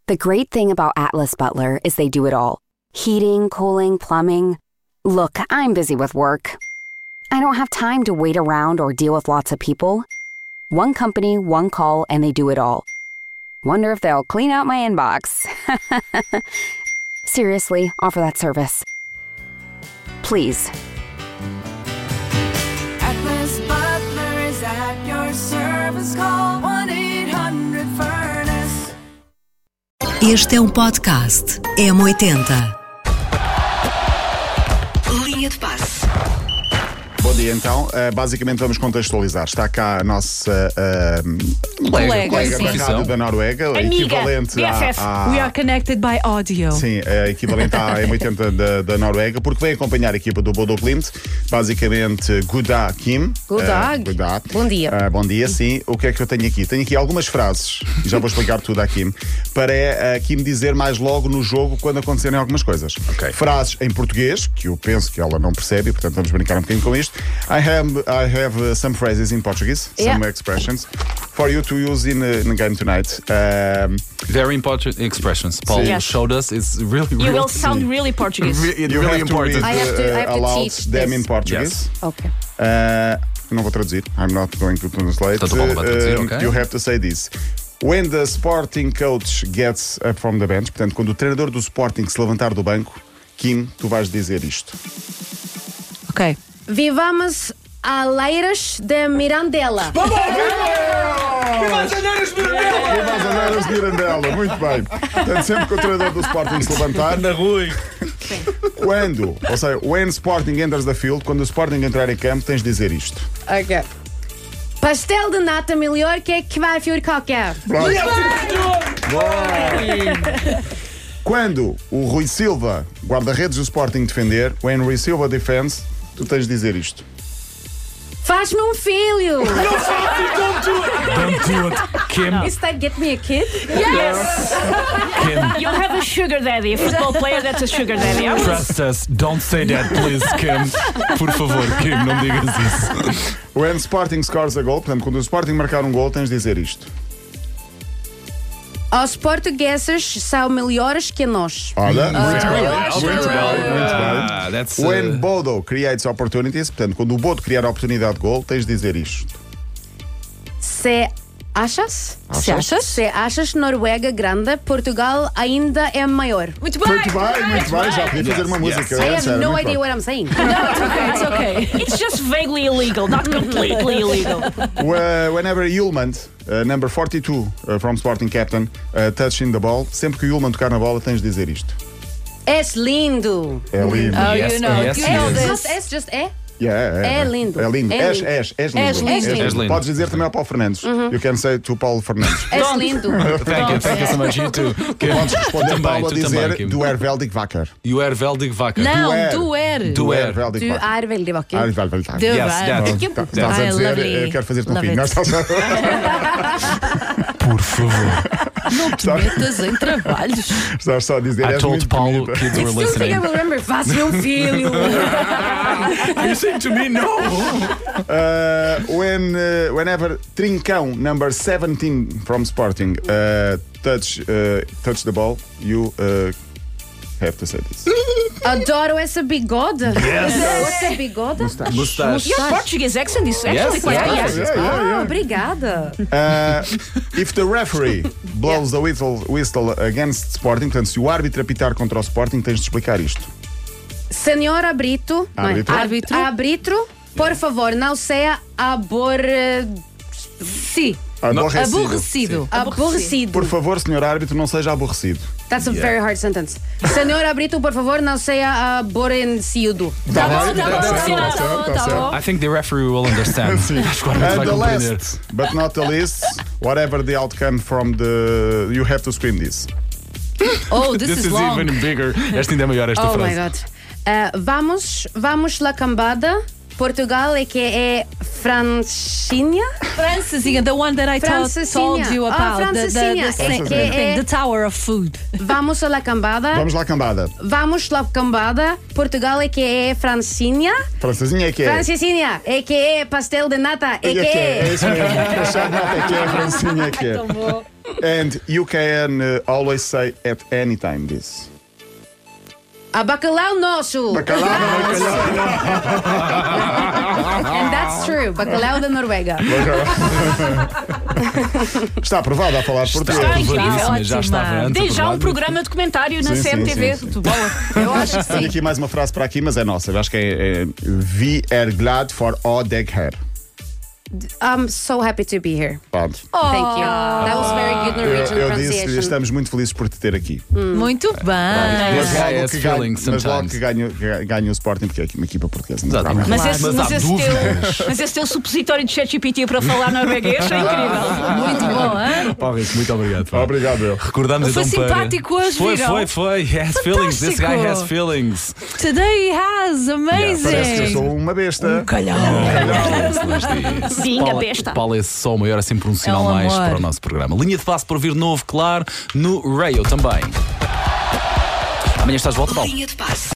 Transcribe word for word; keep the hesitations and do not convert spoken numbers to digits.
The great thing about Atlas Butler is they do it all. Heating, cooling, plumbing. Look, I'm busy with work. I don't have time to wait around or deal with lots of people. One company, one call, and they do it all. Wonder if they'll clean out my inbox. Seriously, offer that service. Please. Atlas Butler is at your service. Call one eight hundred furnace. Este é um podcast M oitenta. Linha de passe. Bom dia, então. Uh, basicamente vamos contextualizar. Está cá a nossa uh, Colega, colega da sim. rádio da Noruega, Amiga, equivalente B F F. à, à We are connected by audio. Sim, é equivalente à M oitenta da, da Noruega, porque vem acompanhar a equipa do Bodo Glimt. Basicamente, Guda Kim. Gudag. Uh, Guda. Bom dia. Uh, bom dia, sim. O que é que eu tenho aqui? Tenho aqui algumas frases, e já vou explicar tudo à Kim, para a Kim dizer mais logo no jogo quando acontecerem algumas coisas. Ok. Frases em português, que eu penso que ela não percebe, portanto vamos brincar um bocadinho com isto. I have, I have uh, some phrases in Portuguese, Yeah. some expressions, for you to use in, uh, in the game tonight. Um, Very important expressions. Paul Yes. showed us. It's really, really, You will sound really Portuguese. re- you really have to read important. I have to- I have uh, to aloud teach them this. in Portuguese. Yes. Ok. Uh, não vou traduzir. I'm not going to translate. Portanto, o Paulo vai traduzir, Uh, ok. You have to say this. When the Sporting coach gets up from the bench, portanto, quando o treinador do Sporting se levantar do banco, Kim, tu vais dizer isto. Ok. Vivamos a Leiras de Mirandela. Viva as Aneiras de Mirandela, muito bem. Portanto, sempre que o treinador do Sporting se levantar, Na rua. quando, ou seja, when Sporting enters the field, quando o Sporting entrar em campo, tens de dizer isto. Ok. Pastel de nata melhor que é que vai vir qualquer. Quando o Rui Silva, guarda-redes do Sporting, defender, when Rui Silva defends, tu tens de dizer isto. Faz-me um filho. Don't do it. Kim, Is that get me a kid? Kim, You have a sugar daddy, a football player that's a sugar daddy. I was- trust us. Don't say that, please, Kim. Por favor, Kim, não digas isso. When Sporting scores a goal, portanto, quando o Sporting marcar um gol, tens de dizer isto. Os portugueses são melhores que nós. Olha, muito Ah, bem. eu acho Muito que- bem, muito bem. Ah, that's, uh, When Bodo creates opportunities, portanto, quando o Bodo criar a oportunidade de gol, tens de dizer isto. Se achas? Se achas? Se achas Noruega grande, Portugal ainda é maior. Muito bem. Muito bem, muito bem. Já podia fazer uma Yes. música. I é, have sério, no muito idea bem. what I'm saying. No, it's okay, it's okay. It's just vaguely illegal, not completely illegal. Uh, whenever Yulman, uh, number forty-two uh, from Sporting captain, uh, touching the ball, sempre que o Yulman tocar na bola, tens de dizer isto. És lindo. É lindo. Oh, Yes, you know, yes, you yes. know É, this. just, és just é? Yeah, é, É lindo. É lindo. É És, lindo. és, és lindo. És lindo. És lindo. Podes dizer também ao Paulo Fernandes. You can say to Paulo Fernandes. És lindo. Thank you, thank you so much. You too. Kim, Podes responder, também, Paulo, a tu também, dizer Kim. du er veldig vakker. You are veldig vakker. Não, er. du er. Du er. veldig Du vakker. er veldig vakker. Ah, veldig vakker. Du Yes, er. that. Thank you. Tá- Estás a Ah, dizer, lovely. eu quero fazer-te um Love filho. Não, it. estás a- Por favor. Não te metas em trabalhos. estás só a dizer. I és told muito Paulo bonita. kids were Still think I listening. will remember. Faz-me um filho. Are you saying to me no? Uh, when, uh, whenever Trincão, number seventeen from Sporting, uh, touch, uh, touch the ball, you uh, have to say this. Adoro essa bigode. Yes. What's a bigode? Mustache. Your Portuguese accent is actually Yes, quite yes, good. yes. Ah, obrigada. Uh, if the referee blows the whistle, whistle against Sporting, portanto, se o árbitro apitar contra o Sporting, tens de explicar isto. Senhor Abrito. não é? Árbitro. Árbitro. Árbitro, por favor, não seja abor... Sim. Aborrecido. Aborrecido. aborrecido. Por favor, senhor árbitro, não seja aborrecido. That's a very hard sentence. Senhor Abrito, por favor, não seja aborrecido. Tá bom, bem? tá bom, certo, tá tá bom, certo, tá tá certo. bom. I think the referee will understand. Sim. Acho que o árbitro And vai the compreender. last, but not the least, whatever the outcome from the. You have to scream this. Oh, this, This is is long. even bigger. Esta ainda é maior, esta Oh my frase. God. Uh, vamos, vamos la cambada. Portugal é que é Francinha? Francesinha, the one that I told, Francesinha. told you Ah, about. the, the, Francesinha. the, É the, que é- the tower of food. Vamos a la cambada. Vamos lá, cambada. Vamos la cambada. Portugal é que é Francinha. Francesinha é que é. Francesinha é que é pastel de nata. É que É que é, é é. isso mesmo. Achar nota é que é, Francinha é que é. And you can uh, always say at any time this. A bacalhau nosso. Bacalhau, And that's true. Bacalhau da Noruega. Está aprovado a falar português. Está incrível. Aprovadíssima, já Ótima. estava antes Desde já um aprovado. programa de comentário na Sim, C M T V. sim, sim, sim. Tu bola. Eu acho que Tenho sim. aqui mais uma frase para aqui, mas é nossa. Eu acho que é, é Vi er glad for all deg her. I'm so happy to be here. Pronto. Thank you. That was very good Eu, Norwegian eu disse-lhe, pronunciation. estamos muito felizes por te ter aqui. Muito bem. Mas Yes, logo yes, que ganho, feelings mas logo sometimes. que ganho, ga- ganho o Sporting, porque é uma equipa portuguesa. Exato. naturalmente. Mas Mas esse, há mas, esse dúvidas. teu, mas esse teu supositório de ChatGPT para falar norueguês é incrível. Muito bom, hein? Paulo Rico, muito obrigado. pá. Obrigado, eu. Recordamos Foi então para. simpático hoje, Foi, viram? foi, foi. He has feelings. This guy has feelings. Today he has. Parece que eu Amazing. sou uma besta. Calhão. Sim, a Paulo, besta. Paulo é só o maior, é sempre um sinal É um mais amor. para o nosso programa. Linha de passe para ouvir novo, claro, no Rayo também. Amanhã estás de volta, Paulo. Linha de passe.